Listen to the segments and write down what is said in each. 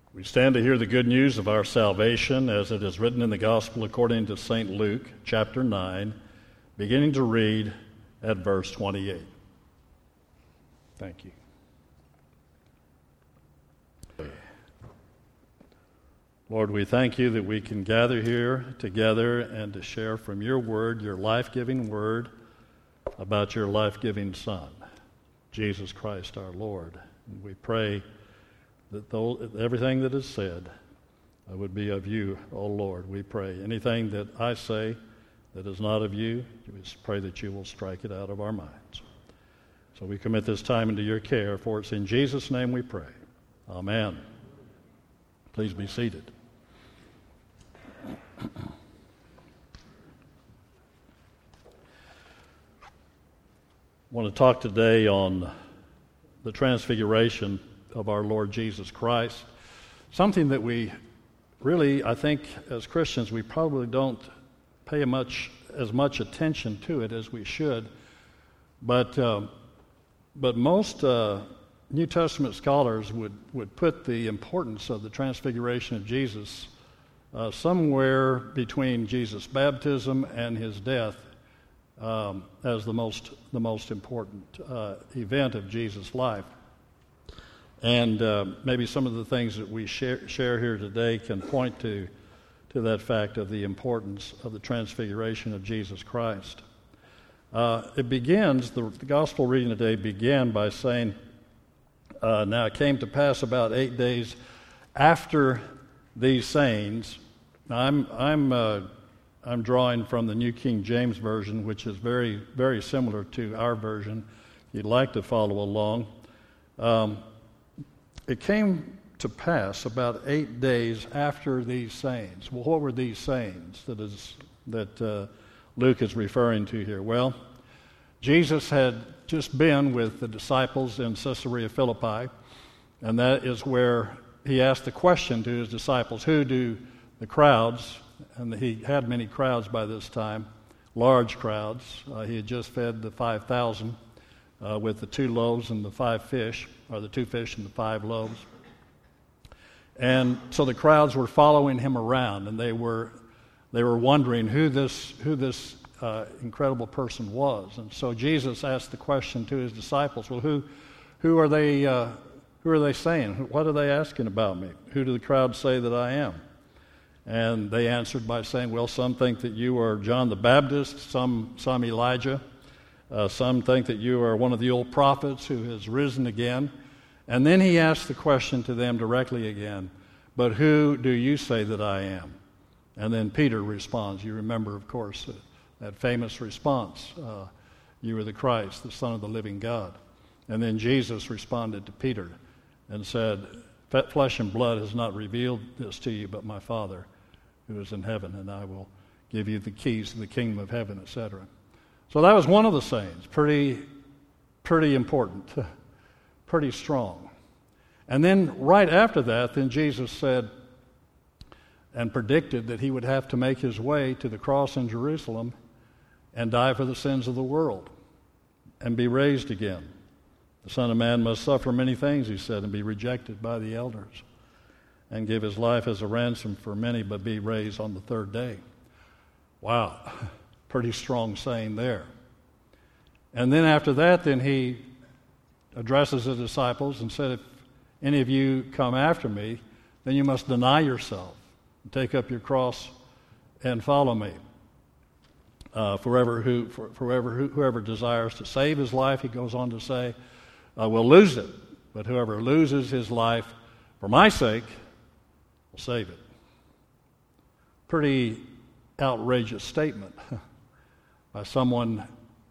We stand to hear the good news of our salvation as it is written in the Gospel according to St. Luke, chapter 9, beginning to read at verse 28. Thank you. Lord, we thank you that we can gather here together and to share from your word, your life-giving word, about your life-giving Son, Jesus Christ our Lord. And we pray that everything that is said would be of you, O Lord, we pray. Anything that I say that is not of you, we just pray that you will strike it out of our minds. So we commit this time into your care, for it's in Jesus' name we pray. Amen. Please be seated. I want to talk today on the transfiguration of our Lord Jesus Christ, something that we really, I think, as Christians, we probably don't pay as much attention to it as we should. But most New Testament scholars would put the importance of the transfiguration of Jesus somewhere between Jesus' baptism and his death as the most important event of Jesus' life. And maybe some of the things that we share here today can point to that fact of the importance of the transfiguration of Jesus Christ. The gospel reading today began by saying, now it came to pass about 8 days after these sayings. Now I'm drawing from the New King James Version, which is very, very similar to our version. If you'd like to follow along. It came to pass about 8 days after these sayings. Well, what were these sayings that Luke is referring to here? Well, Jesus had just been with the disciples in Caesarea Philippi, and that is where he asked the question to his disciples, who do the crowds, and he had many crowds by this time, large crowds. He had just fed the 5,000 with the 2 loaves and the 5 fish, or the 2 fish and the 5 loaves. And so the crowds were following him around, and they were wondering who this incredible person was. And so Jesus asked the question to his disciples, well, who are they saying? What are they asking about me? Who do the crowd say that I am? And they answered by saying, well, some think that you are John the Baptist, some Elijah, some think that you are one of the old prophets who has risen again. And then he asked the question to them directly again, but who do you say that I am? And then Peter responds. You remember, of course, that famous response, you are the Christ, the Son of the living God. And then Jesus responded to Peter and said, flesh and blood has not revealed this to you, but my Father who is in heaven, and I will give you the keys to the kingdom of heaven, etc. So that was one of the sayings, pretty important, pretty strong. And then right after that, then Jesus said and predicted that he would have to make his way to the cross in Jerusalem and die for the sins of the world and be raised again. The Son of Man must suffer many things, he said, and be rejected by the elders and give his life as a ransom for many, but be raised on the 3rd day. Wow, pretty strong saying there. And then after that, then he addresses the disciples and said, if any of you come after me, then you must deny yourself and take up your cross and follow me. Whoever desires to save his life, he goes on to say, will lose it. But whoever loses his life for my sake will save it. Pretty outrageous statement by someone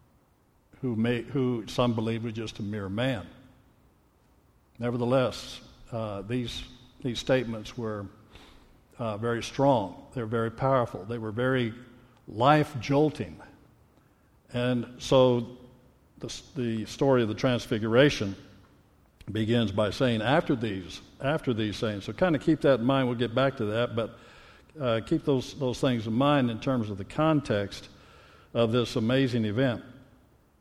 who some believe was just a mere man. Nevertheless, these statements were very strong. They were very powerful. They were very life-jolting. And so the story of the Transfiguration begins by saying after these sayings. So kind of keep that in mind. We'll get back to that, but keep those things in mind in terms of the context of this amazing event.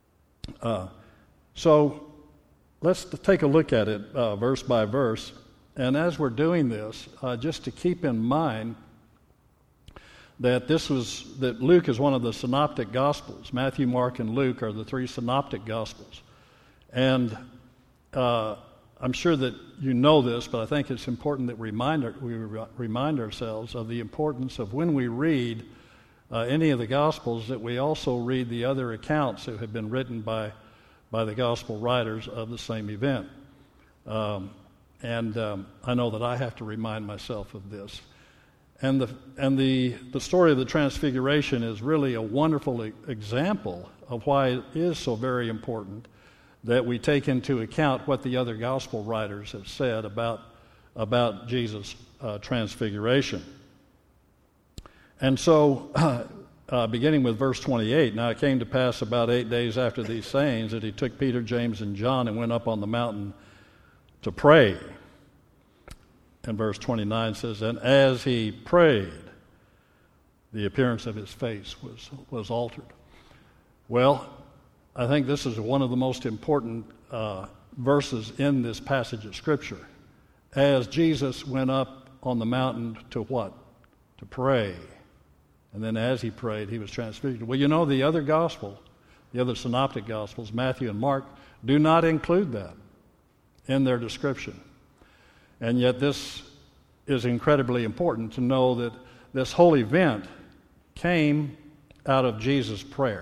So let's take a look at it verse by verse as we're doing this, just to keep in mind that that Luke is one of the synoptic gospels. Matthew, Mark, and Luke are the three synoptic gospels. And I'm sure that you know this, but I think it's important that we remind ourselves of the importance of when we read any of the gospels, that we also read the other accounts that have been written by the gospel writers of the same event. I know that I have to remind myself of this. And the story of the Transfiguration is really a wonderful example of why it is so very important that we take into account what the other gospel writers have said about Jesus' transfiguration. And so, beginning with verse 28, now it came to pass about 8 days after these sayings that he took Peter, James, and John and went up on the mountain to pray. And verse 29 says, and as he prayed, the appearance of his face was altered. Well, I think this is one of the most important verses in this passage of Scripture. As Jesus went up on the mountain to what? To pray. And then as he prayed, he was transfigured. Well, you know, the other synoptic gospels, Matthew and Mark, do not include that in their description. And yet this is incredibly important to know that this whole event came out of Jesus' prayer.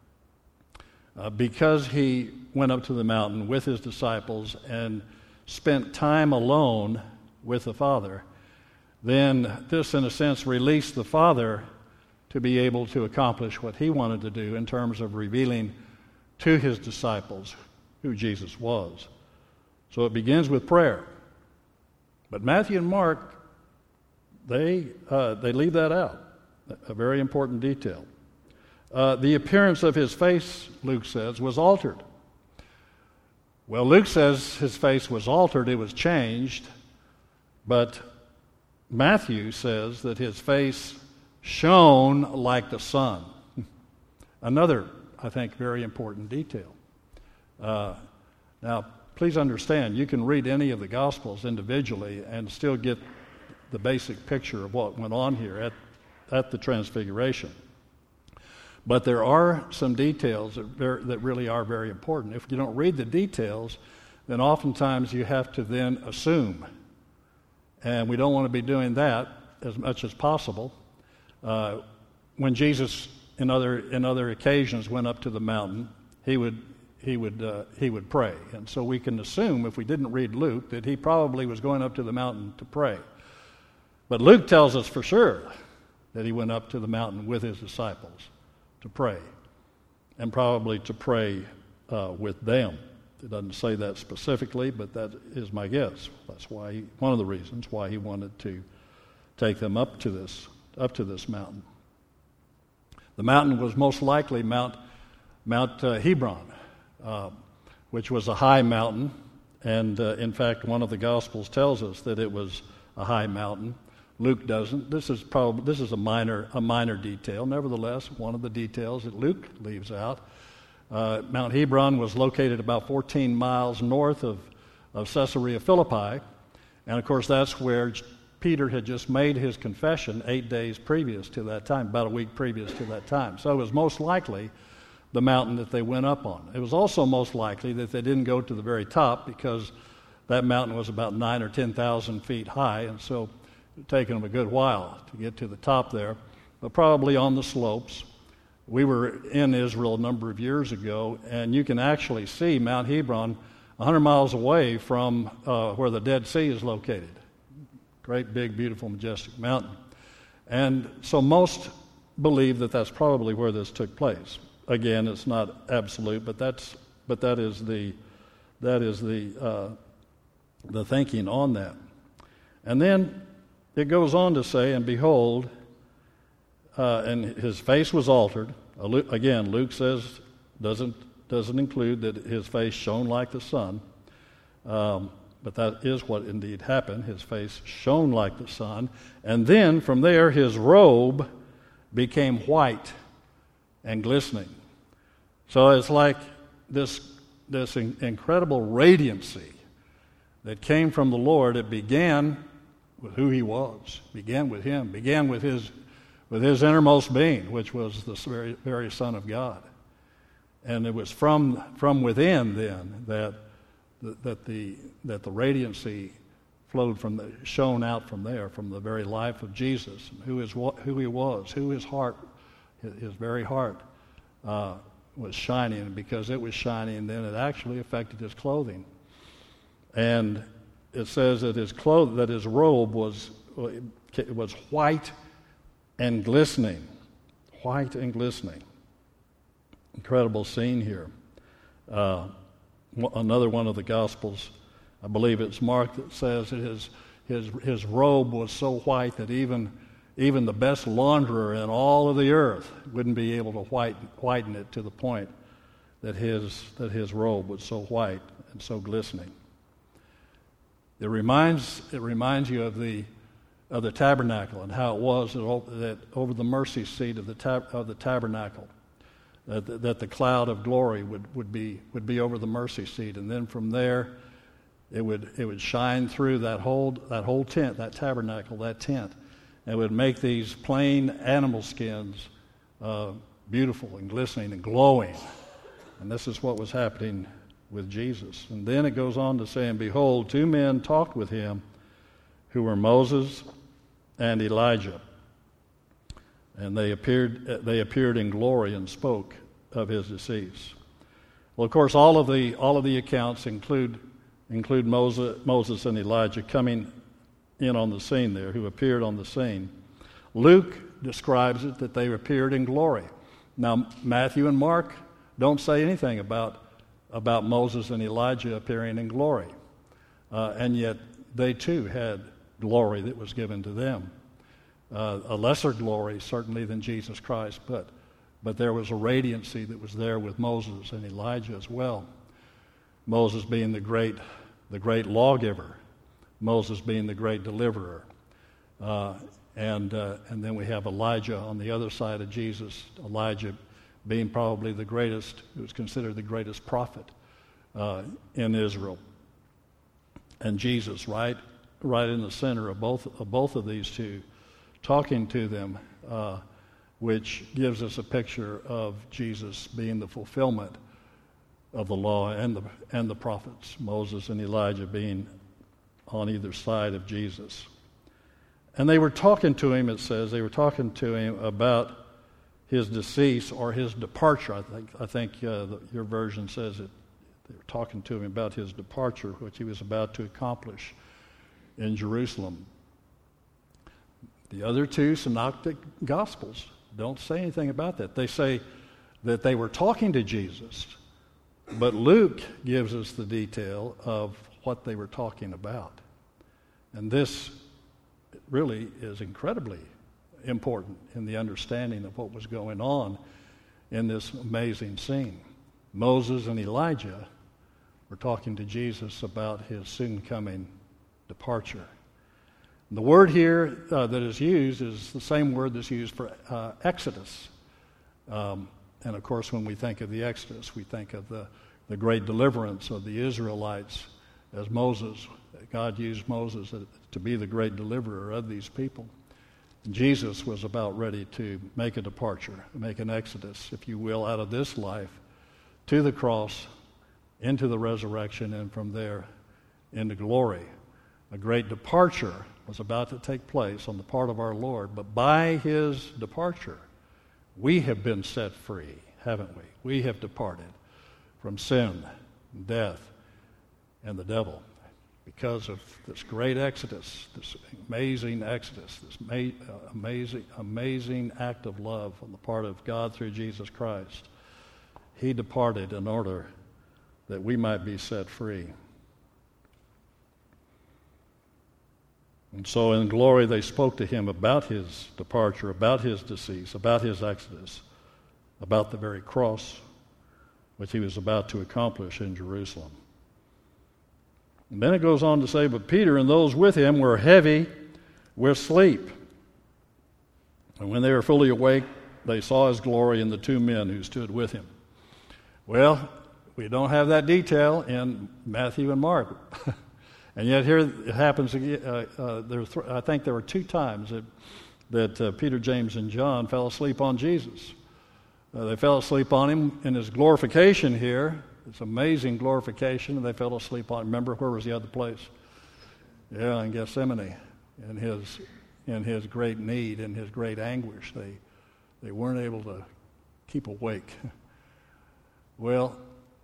Because he went up to the mountain with his disciples and spent time alone with the Father, then this, in a sense, released the Father to be able to accomplish what he wanted to do in terms of revealing to his disciples who Jesus was. So it begins with prayer. But Matthew and Mark, they leave that out, a very important detail. The appearance of his face, Luke says, was altered. Well, Luke says his face was altered, it was changed, but Matthew says that his face shone like the sun. Another, I think, very important detail. Now, please understand, you can read any of the Gospels individually and still get the basic picture of what went on here at the Transfiguration. But there are some details that really are very important. If you don't read the details, then oftentimes you have to then assume. And we don't want to be doing that as much as possible. When Jesus, in other occasions, went up to the mountain, he would pray. And so we can assume, if we didn't read Luke, that he probably was going up to the mountain to pray. But Luke tells us for sure that he went up to the mountain with his disciples to pray, and probably to pray with them. It doesn't say that specifically, but that is my guess. That's why one of the reasons why he wanted to take them up to this mountain. The mountain was most likely Mount Hebron, which was a high mountain, and in fact, one of the Gospels tells us that it was a high mountain. Luke doesn't. This is a minor detail. Nevertheless, one of the details that Luke leaves out. Mount Hebron was located about 14 miles north of Caesarea Philippi, and of course that's where Peter had just made his confession 8 days previous to that time, about a week previous to that time. So it was most likely the mountain that they went up on. It was also most likely that they didn't go to the very top, because that mountain was about 9,000 or 10,000 feet high, and so it had taken them a good while to get to the top there, but probably on the slopes. We were in Israel a number of years ago, and you can actually see Mount Hebron 100 miles away from where the Dead Sea is located. Great, big, beautiful, majestic mountain. And so most believe that that's probably where this took place. Again, it's not absolute, but that is the thinking on that. And then it goes on to say, and behold, and his face was altered. Again, Luke says doesn't include that his face shone like the sun, but that is what indeed happened. His face shone like the sun, and then from there his robe became white and glistening. So it's like this incredible radiancy that came from the Lord, it began with who he was, began with him, began with his innermost being, which was the very, very Son of God. And it was from within then that the radiancy flowed shone out from there, from the very life of Jesus, who he was, who his heart, his very heart was shining. And because it was shining, then it actually affected his clothing. And it says that his robe was white and glistening, white and glistening. Incredible scene here. Another one of the Gospels, I believe it's Mark, that says that his robe was so white that even the best launderer in all of the earth wouldn't be able to whiten it to the point that his robe was so white and so glistening. It reminds you of the tabernacle and how it was that over the mercy seat of the tabernacle, that the cloud of glory would be over the mercy seat, and then from there it would shine through that whole tent, that tabernacle, that tent, and would make these plain animal skins beautiful and glistening and glowing. And this is what was happening with Jesus. And then it goes on to say, and behold, two men talked with him, who were Moses and Elijah. And they appeared in glory and spoke of his decease. Well, of course, all of the accounts include Moses and Elijah coming in on the scene there, who appeared on the scene. Luke describes it that they appeared in glory. Now, Matthew and Mark don't say anything about Moses and Elijah appearing in glory, and yet they too had glory that was given to them. A lesser glory, certainly, than Jesus Christ, but there was a radiancy that was there with Moses and Elijah as well. Moses being the great lawgiver, Moses being the great deliverer, and then we have Elijah on the other side of Jesus. Elijah being probably the greatest, who was considered the greatest prophet in Israel, and Jesus right in the center of both of these two, talking to them, which gives us a picture of Jesus being the fulfillment of the law and the prophets, Moses and Elijah being on either side of Jesus. And they were talking to him, it says, about his decease or his departure. I think your version says it. They were talking to him about his departure, which he was about to accomplish in Jerusalem. The other two synoptic Gospels don't say anything about that. They say that they were talking to Jesus, but Luke gives us the detail of what they were talking about. And this really is incredibly important in the understanding of what was going on in this amazing scene. Moses and Elijah were talking to Jesus about his soon-coming departure. The word here that is used is the same word that's used for Exodus. And of course, when we think of the Exodus, we think of the great deliverance of the Israelites as Moses. God used Moses to be the great deliverer of these people. And Jesus was about ready to make a departure, make an exodus, if you will, out of this life to the cross, into the resurrection, and from there into glory. A great departure was about to take place on the part of our Lord, but by his departure, we have been set free, haven't we? We have departed from sin, death, and the devil because of this great exodus, this amazing exodus, this amazing act of love on the part of God through Jesus Christ. He departed in order that we might be set free. And so in glory they spoke to him about his departure, about his decease, about his exodus, about the very cross which he was about to accomplish in Jerusalem. And then it goes on to say, but Peter and those with him were heavy with sleep. And when they were fully awake, they saw his glory and the two men who stood with him. Well, we don't have that detail in Matthew and Mark. And yet here it happens again. I think there were 2 times that Peter, James, and John fell asleep on Jesus. They fell asleep on him in his glorification here. It's amazing glorification, and they fell asleep on him. Remember, where was the other place? Yeah, in Gethsemane, in his great need, in his great anguish. They weren't able to keep awake. Well,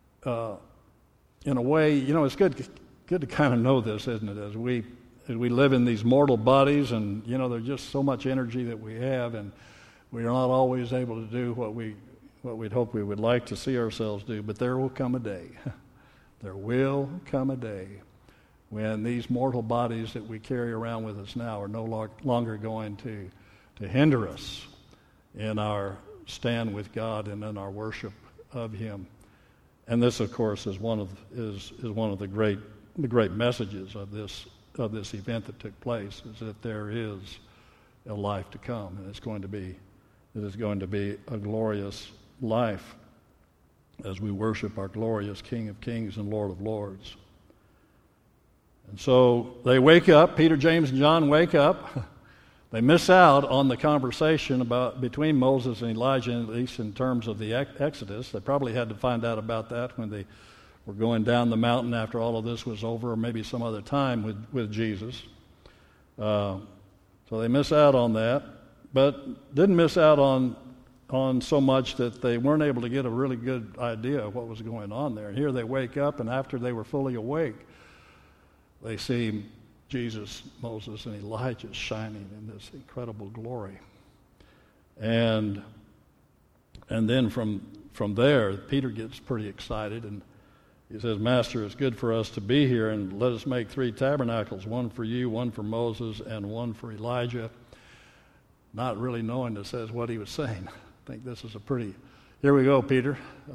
in a way, it's good to kind of know this, isn't it? As we live in these mortal bodies, and there's just so much energy that we have, and we are not always able to do what we'd hope we would like to see ourselves do. But there will come a day. There will come a day when these mortal bodies that we carry around with us now are no longer going to hinder us in our stand with God and in our worship of Him. And this, of course, is one of the great messages of this event that took place, is that there is a life to come, and it is going to be a glorious life as we worship our glorious King of Kings and Lord of Lords. And so they wake up. Peter, James, and John wake up. They miss out on the conversation between Moses and Elijah, at least in terms of the Exodus. They probably had to find out about that when they were going down the mountain after all of this was over, or maybe some other time with Jesus. So they miss out on that, but didn't miss out on so much that they weren't able to get a really good idea of what was going on there. And here they wake up, and after they were fully awake, they see Jesus, Moses, and Elijah shining in this incredible glory. And then from there, Peter gets pretty excited, and he says, "Master, it's good for us to be here, and let us make 3 tabernacles, one for you, one for Moses, and one for Elijah." Not really knowing this says what he was saying. I think this is here we go, Peter.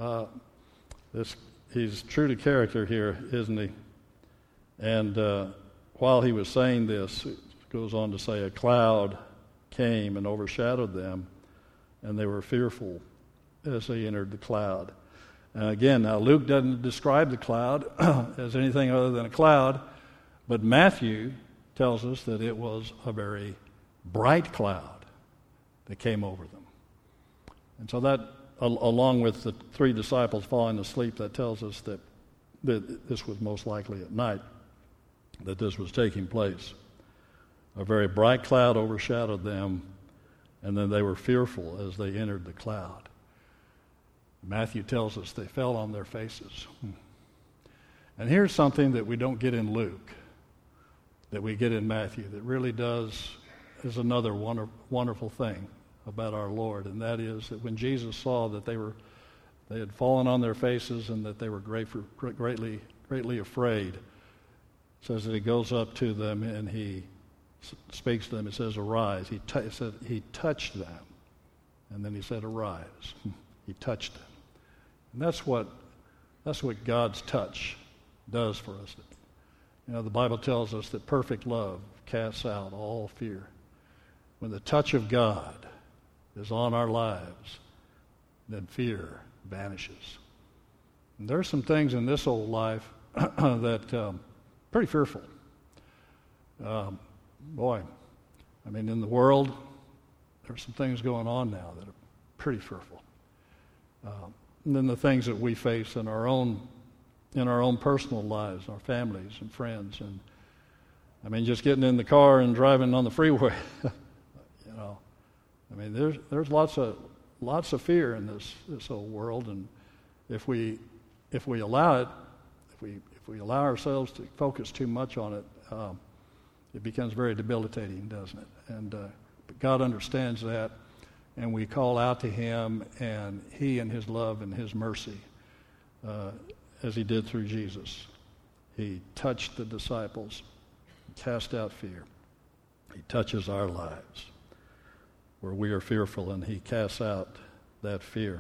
He's true to character here, isn't he? And while he was saying this, it goes on to say, a cloud came and overshadowed them, and they were fearful as they entered the cloud. And again, now Luke doesn't describe the cloud as anything other than a cloud, but Matthew tells us that it was a very bright cloud that came over them. And so that, along with the 3 disciples falling asleep, that tells us that this was most likely at night that this was taking place. A very bright cloud overshadowed them, and then they were fearful as they entered the cloud. Matthew tells us they fell on their faces. And here's something that we don't get in Luke, that we get in Matthew, that really is another wonderful thing about our Lord, and that is that when Jesus saw that they had fallen on their faces and that they were greatly afraid, it says that he goes up to them and he speaks to them. It says, "Arise." He touched them, and then he said, "Arise." He touched them, and that's what God's touch does for us. The Bible tells us that perfect love casts out all fear. When the touch of God is on our lives, then fear vanishes. And there are some things in this old life that pretty fearful. In the world, there's some things going on now that are pretty fearful. And then the things that we face in our own personal lives, our families and friends, and just getting in the car and driving on the freeway. There's lots of fear in this old world, and if we allow it, if we allow ourselves to focus too much on it, it becomes very debilitating, doesn't it? And but God understands that, and we call out to Him, and He, in His love and His mercy, as He did through Jesus, He touched the disciples, cast out fear. He touches our lives where we are fearful, and He casts out that fear.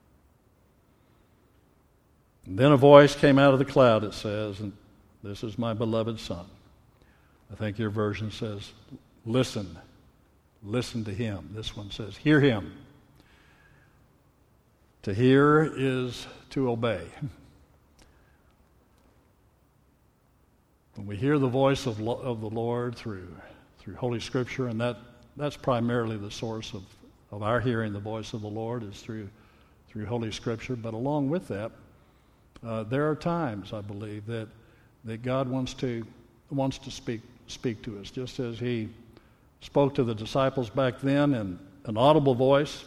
And then a voice came out of the cloud, it says, and "This is my beloved Son." I think your version says, "Listen to Him." This one says, "Hear Him." To hear is to obey. When we hear the voice of the Lord through Holy Scripture, and that's primarily the source of our hearing the voice of the Lord is through Holy Scripture. But along with that, there are times, I believe, that God wants to speak to us, just as He spoke to the disciples back then in an audible voice.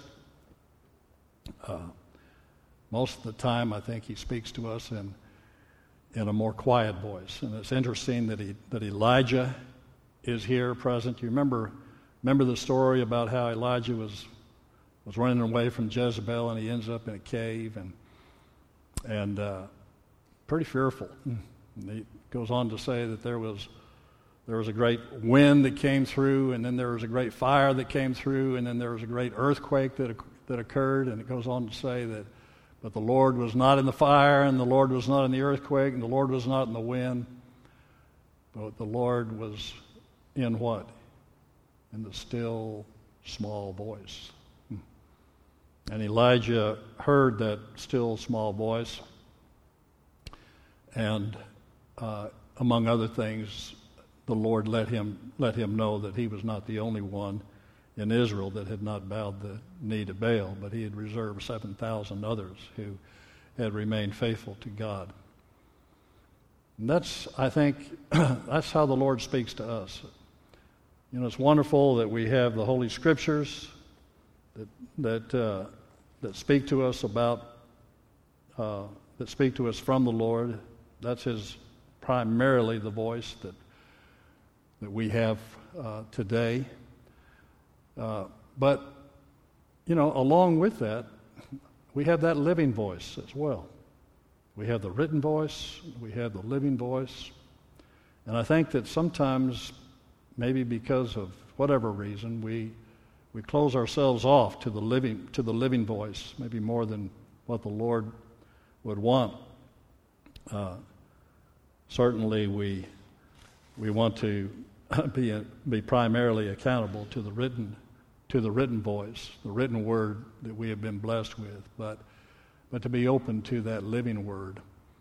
Most of the time, I think He speaks to us in a more quiet voice. And it's interesting that Elijah is here present. You remember the story about how Elijah was running away from Jezebel, and he ends up in a cave and pretty fearful. And he goes on to say that there was a great wind that came through, and then there was a great fire that came through, and then there was a great earthquake that occurred. And it goes on to say that, but the Lord was not in the fire, and the Lord was not in the earthquake, and the Lord was not in the wind, but the Lord was in what? In the still, small voice. And Elijah heard that still, small voice, and among other things, the Lord let him know that he was not the only one in Israel that had not bowed the knee to Baal, but he had reserved 7,000 others who had remained faithful to God. And I think, that's how the Lord speaks to us. You know, it's wonderful that we have the Holy Scriptures that speak to us that speak to us from the Lord. That's His primarily the voice that we have today. But, you know, along with that, we have that living voice as well. We have the written voice, we have the living voice. And I think that sometimes, maybe because of whatever reason, we close ourselves off to the living voice, maybe more than what the Lord would want. Certainly we want to be primarily accountable to the written voice, the written word that we have been blessed with, but to be open to that living word,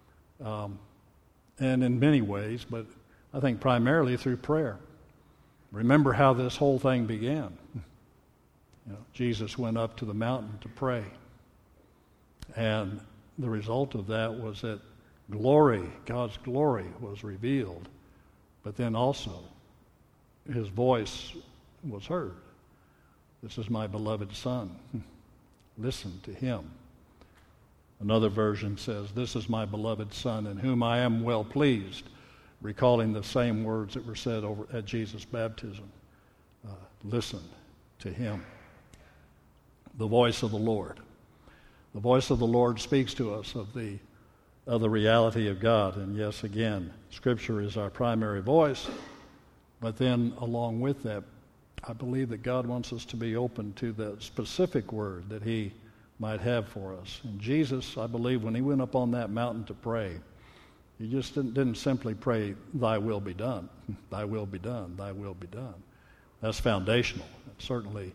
and in many ways, but I think primarily through prayer. Remember how this whole thing began. You know, Jesus went up to the mountain to pray, and the result of that was that God's glory was revealed, but then also His voice was heard. This is my beloved Son. Listen to Him. Another version says, this is my beloved Son in whom I am well pleased, recalling the same words that were said over at Jesus' baptism. Listen to Him. The voice of the Lord. The voice of the Lord speaks to us of the reality of God. And yes, again, Scripture is our primary voice. But then along with that, I believe that God wants us to be open to the specific word that He might have for us. And Jesus, I believe, when He went up on that mountain to pray, He just didn't simply pray, thy will be done, thy will be done, thy will be done. That's foundational. Certainly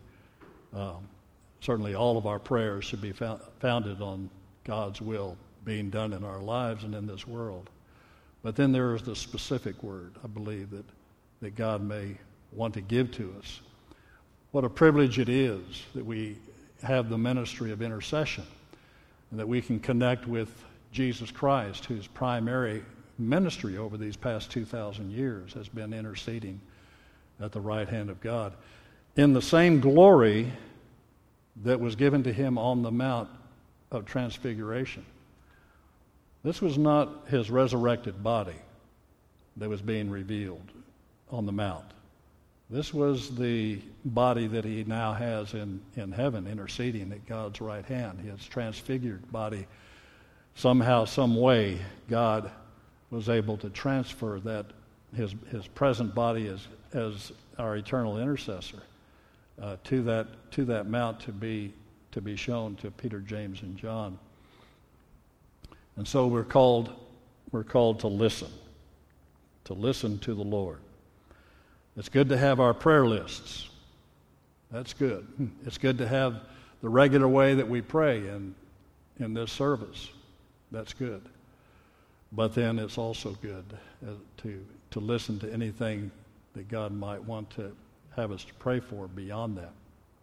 all of our prayers should be founded on God's will being done in our lives and in this world. But then there is the specific word, I believe, that God may want to give to us. What a privilege it is that we have the ministry of intercession, and that we can connect with Jesus Christ, whose primary ministry over these past 2,000 years has been interceding at the right hand of God in the same glory that was given to Him on the Mount of Transfiguration. This was not His resurrected body that was being revealed on the Mount. This was the body that He now has in heaven, interceding at God's right hand. His transfigured body. Somehow, some way, God was able to transfer that His present body as our eternal intercessor to that mount to be shown to Peter, James, and John. And so we're called to listen to the Lord. It's good to have our prayer lists. That's good. It's good to have the regular way that we pray in this service. That's good. but then it's also good to listen to anything that God might want to have us to pray for beyond that.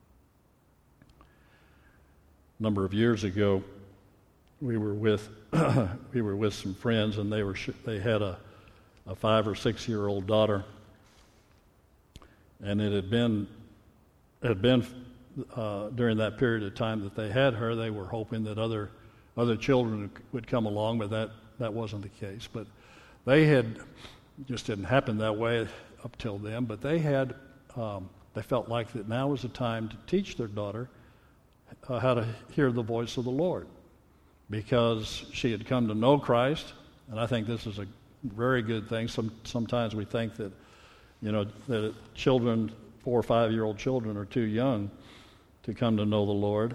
A number of years ago, we were with some friends, and they had a 5 or 6 year old daughter, and it had been during that period of time that they had her, they were hoping that other children would come along, but that wasn't the case. But just didn't happen that way up till then. But they felt like that now was the time to teach their daughter how to hear the voice of the Lord, because she had come to know Christ, and I think this is a very good thing. Sometimes we think that, that children, 4 or 5 year old children, are too young to come to know the Lord.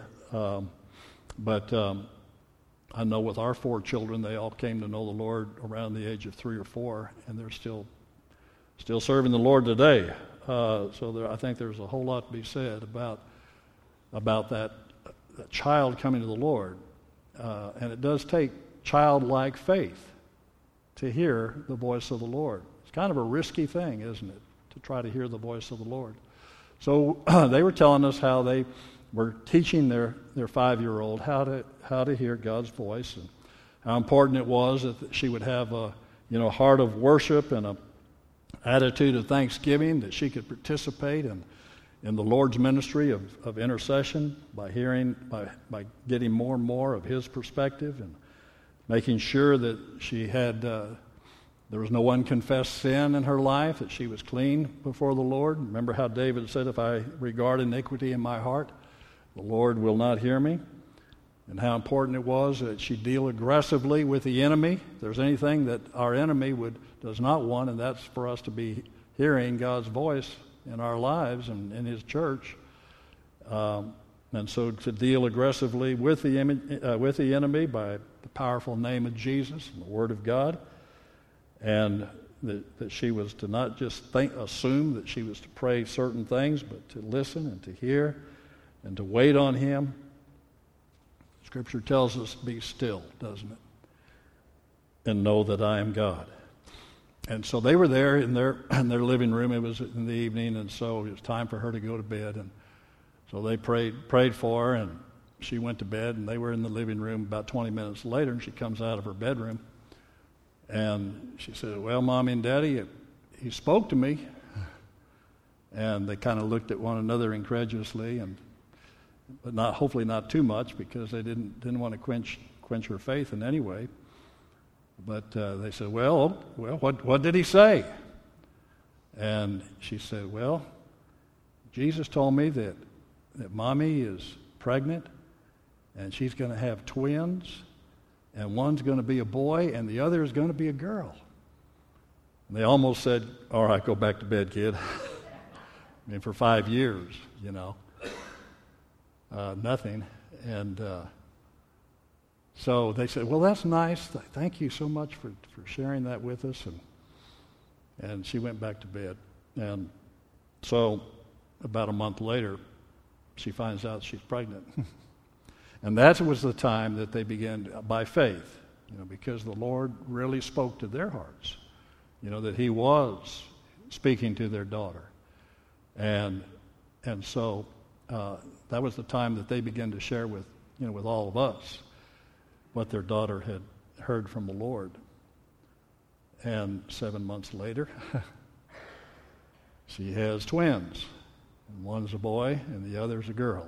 But I know with our 4 children, they all came to know the Lord around the age of 3 or 4, and they're still serving the Lord today. So I think there's a whole lot to be said about that child coming to the Lord. And it does take childlike faith to hear the voice of the Lord. It's kind of a risky thing, isn't it, to try to hear the voice of the Lord. So they were telling us how they were teaching their 5-year-old how to hear God's voice, and how important it was that she would have a heart of worship and a attitude of thanksgiving, that she could participate in the Lord's ministry of intercession by getting more and more of His perspective, and making sure that she had there was no unconfessed sin in her life, that she was clean before the Lord. Remember how David said, "If I regard iniquity in my heart, the Lord will not hear me." And how important it was that she deal aggressively with the enemy. If there's anything that our enemy does not want, and that's for us to be hearing God's voice in our lives and in His church. And so to deal aggressively with the enemy by the powerful name of Jesus and the Word of God, and that she was to not just assume that she was to pray certain things, but to listen and to hear and to wait on Him. Scripture tells us, "Be still," doesn't it? "And know that I am God." And so they were there in their living room. It was in the evening, and so it was time for her to go to bed. And so they prayed for her, and she went to bed, and they were in the living room. About 20 minutes later, and she comes out of her bedroom, and she said, "Well, Mommy and Daddy, he spoke to me." And they kind of looked at one another incredulously, but hopefully not too much, because they didn't want to quench her faith in any way. But they said, well, what did he say? And she said, "Well, Jesus told me that Mommy is pregnant, and she's going to have twins, and one's going to be a boy, and the other is going to be a girl." And they almost said, "All right, go back to bed, kid." I mean, for 5 years, nothing. And so they said, "Well, that's nice. Thank you so much for sharing that with us." And she went back to bed. And so about a month later, she finds out she's pregnant. And that was the time that they began, by faith, because the Lord really spoke to their hearts, that He was speaking to their daughter. And so that was the time that they began to share with all of us what their daughter had heard from the Lord. And 7 months later, she has twins. And one's a boy and the other's a girl.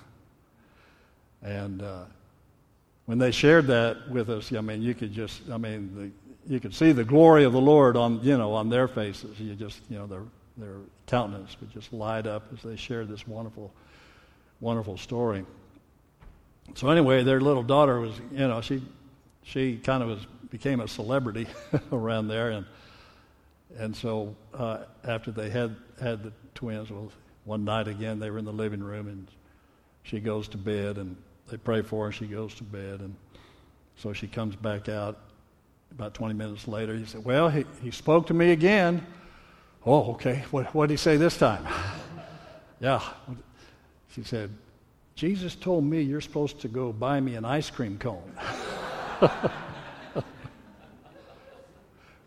And when they shared that with us, you could see the glory of the Lord on their faces. Their countenance would just light up as they shared this wonderful, wonderful story. So anyway, their little daughter was, she kind of became a celebrity around there, and so after they had the twins, one night again they were in the living room, and she goes to bed, and they pray for her. She goes to bed, and so she comes back out. About 20 minutes later, he said, "Well, he spoke to me again." "Oh, okay. What did he say this time?" "Yeah." She said, "Jesus told me you're supposed to go buy me an ice cream cone."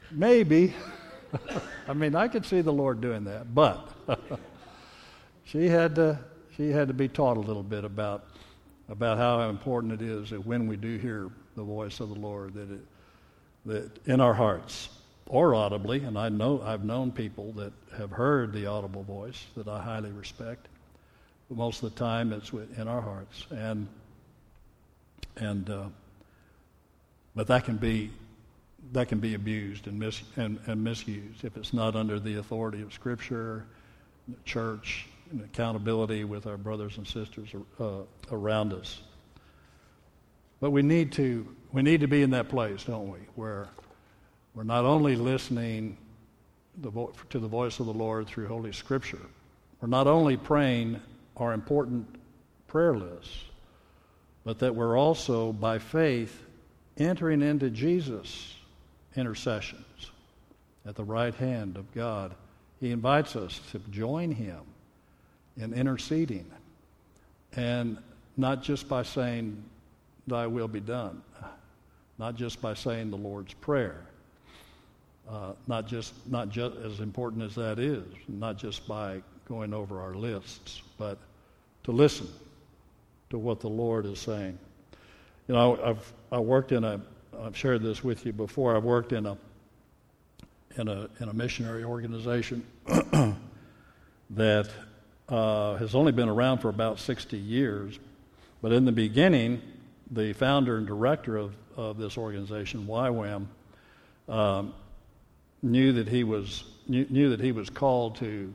maybe. I mean, I could see the Lord doing that, but she had to be taught a little bit about how important it is that when we do hear the voice of the Lord, that in our hearts or audibly, and I've known people that have heard the audible voice that I highly respect. But most of the time, it's in our hearts, but that can be abused and misused if it's not under the authority of Scripture, the church, and accountability with our brothers and sisters around us. But we need to be in that place, don't we, where we're not only listening to the voice of the Lord through Holy Scripture, we're not only praying our important prayer lists, but that we're also, by faith, entering into Jesus' intercessions at the right hand of God. He invites us to join him in interceding, and not just by saying, "Thy will be done," not just by saying the Lord's Prayer, not just as important as that is, not just by going over our lists, but to listen to what the Lord is saying. You know, I've shared this with you before. I've worked in a missionary organization that has only been around for about 60 years, but in the beginning, the founder and director of this organization, YWAM, knew that he was called to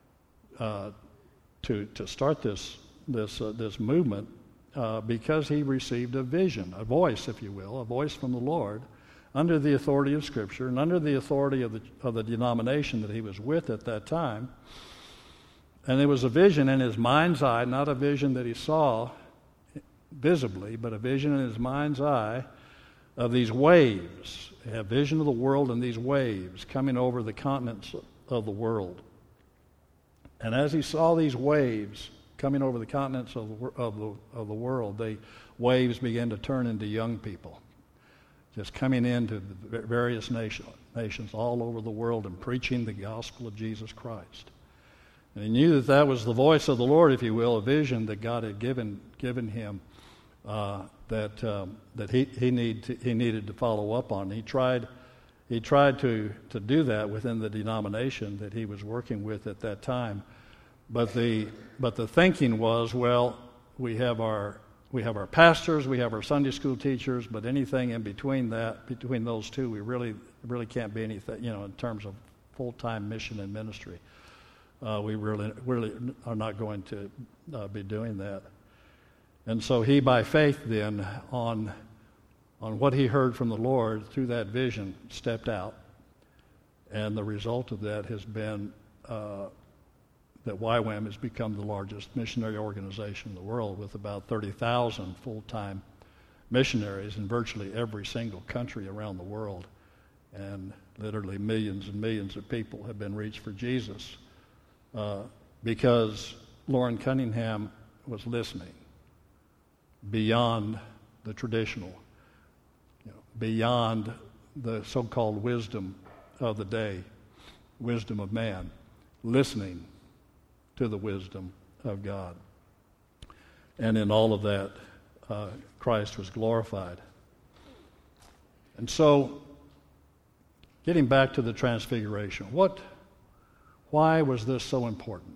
start this movement because he received a vision, a voice, if you will, a voice from the Lord, under the authority of Scripture and under the authority of the denomination that he was with at that time. And there was a vision in his mind's eye, not a vision that he saw visibly, but a vision in his mind's eye of these waves, a vision of the world and these waves coming over the continents of the world. And as he saw these waves coming over the continents of the world, the waves began to turn into young people, just coming into the various nations all over the world and preaching the gospel of Jesus Christ. And he knew that was the voice of the Lord, if you will, a vision that God had given him that he needed to follow up on. He tried to do that within the denomination that he was working with at that time, but the thinking was, well, we have our pastors, we have our Sunday school teachers, but anything in between those two, we really can't be anything, in terms of full-time mission and ministry. We really are not going to be doing that. And so he, by faith then, on what he heard from the Lord through that vision, stepped out. And the result of that has been that YWAM has become the largest missionary organization in the world, with about 30,000 full-time missionaries in virtually every single country around the world. And literally millions and millions of people have been reached for Jesus because Loren Cunningham was listening beyond the traditional, beyond the so-called wisdom of the day, wisdom of man, listening to the wisdom of God. And in all of that, Christ was glorified. And so, getting back to the Transfiguration, why was this so important?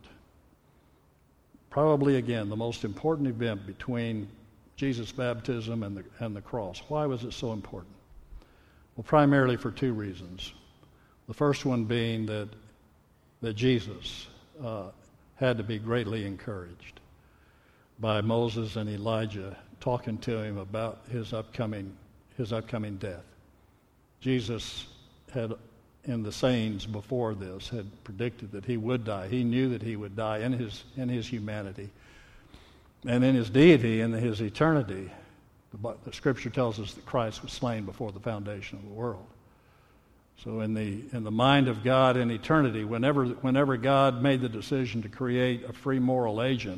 Probably, again, the most important event between Jesus' baptism and the cross. Why was it so important? Well, primarily for two reasons. The first one being that Jesus had to be greatly encouraged by Moses and Elijah talking to him about his upcoming death. Jesus had, in the sayings before this, had predicted that he would die. He knew that he would die in his humanity. And in his deity and his eternity, the Scripture tells us that Christ was slain before the foundation of the world. So in the mind of God in eternity, whenever God made the decision to create a free moral agent,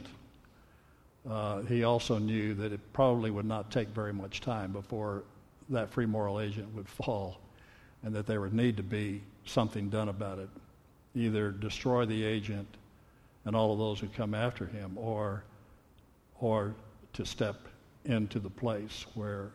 he also knew that it probably would not take very much time before that free moral agent would fall and that there would need to be something done about it. Either destroy the agent and all of those who come after him, or to step into the place where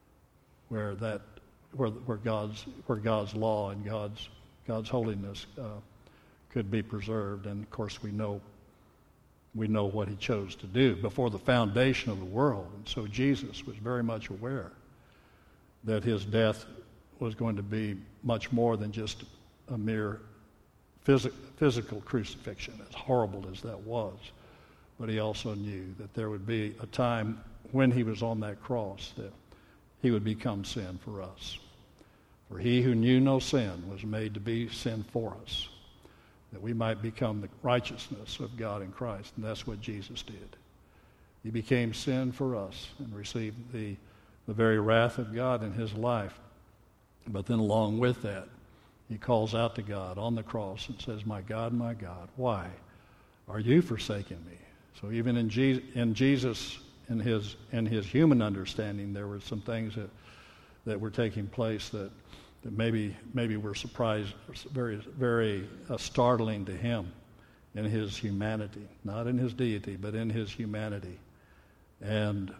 God's law and God's holiness could be preserved. And of course, we know what he chose to do before the foundation of the world. And so Jesus was very much aware that his death was going to be much more than just a mere physical crucifixion, as horrible as that was. But he also knew that there would be a time when he was on that cross that he would become sin for us. For he who knew no sin was made to be sin for us, that we might become the righteousness of God in Christ. And that's what Jesus did. He became sin for us and received the very wrath of God in his life. But then along with that, he calls out to God on the cross and says, my God, why are you forsaking me? So even in Jesus, in his human understanding, there were some things that were taking place that maybe were surprised, very, very startling to him in his humanity, not in his deity, but in his humanity. And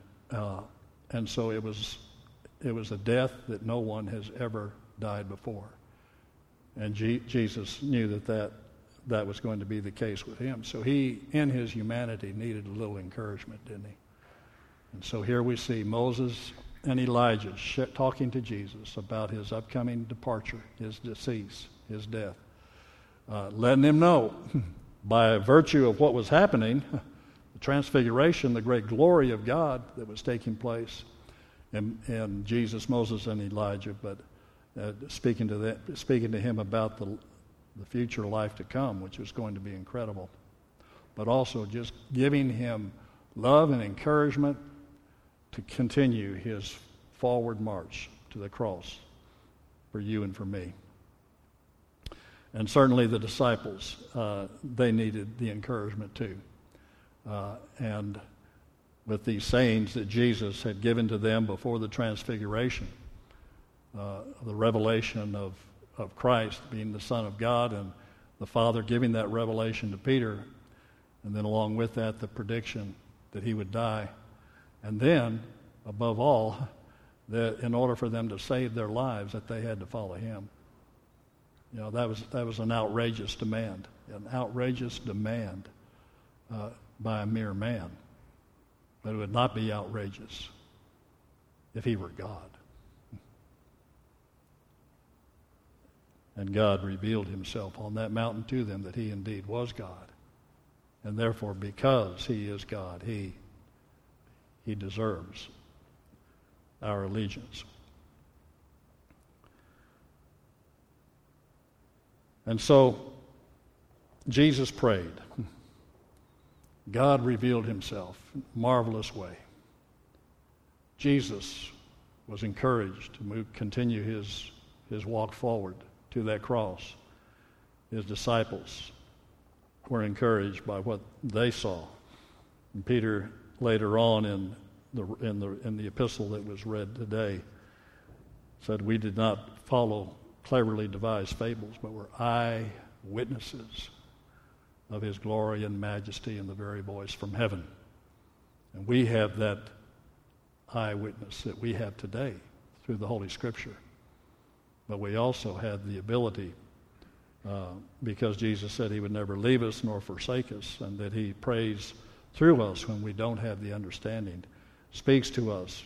so it was a death that no one has ever died before. And Jesus knew that was going to be the case with him. So he, in his humanity, needed a little encouragement, didn't he? And so here we see Moses and Elijah talking to Jesus about his upcoming departure, his decease, his death, letting him know by virtue of what was happening, the transfiguration, the great glory of God that was taking place in Jesus, Moses, and Elijah, but speaking to him about the future life to come, which was going to be incredible, but also just giving him love and encouragement to continue his forward march to the cross for you and for me. And certainly the disciples, they needed the encouragement too. And with these sayings that Jesus had given to them before the transfiguration, the revelation of Christ being the Son of God, and the Father giving that revelation to Peter, and then along with that, the prediction that he would die. And then, above all, that in order for them to save their lives, that they had to follow him. You know, that was an outrageous demand by a mere man. But it would not be outrageous if he were God. And God revealed himself on that mountain to them that he indeed was God. And therefore, because he is God, he deserves our allegiance. And so Jesus prayed. God revealed himself in a marvelous way. Jesus was encouraged to continue his walk forward to that cross. His disciples were encouraged by what they saw. And Peter later on in the epistle that was read today said, we did not follow cleverly devised fables, but were eyewitnesses of his glory and majesty and the very voice from heaven. And we have that eyewitness that we have today through the Holy Scripture. But we also had the ability, because Jesus said he would never leave us nor forsake us, and that he prays through us when we don't have the understanding, speaks to us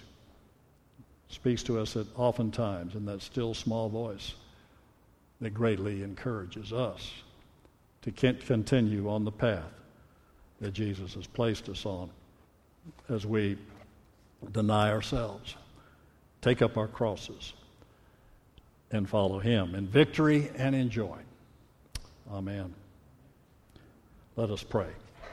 at oftentimes in that still small voice that greatly encourages us to continue on the path that Jesus has placed us on as we deny ourselves, take up our crosses, and follow him in victory and in joy. Amen. Let us pray.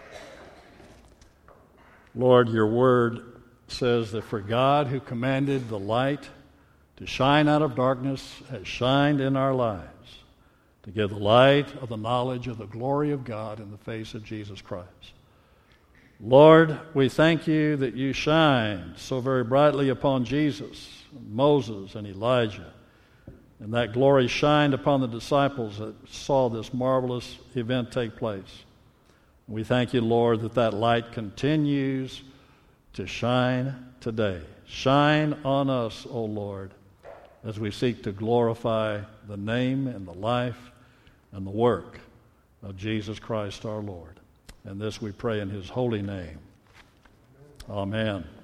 Lord, your word says that for God, who commanded the light to shine out of darkness, has shined in our lives to give the light of the knowledge of the glory of God in the face of Jesus Christ. Lord, we thank you that you shined so very brightly upon Jesus, Moses, and Elijah, And that glory shined upon the disciples that saw this marvelous event take place. We thank you, Lord, that that light continues to shine today. Shine on us, O Lord, as we seek to glorify the name and the life and the work of Jesus Christ our Lord. And this we pray in his holy name. Amen.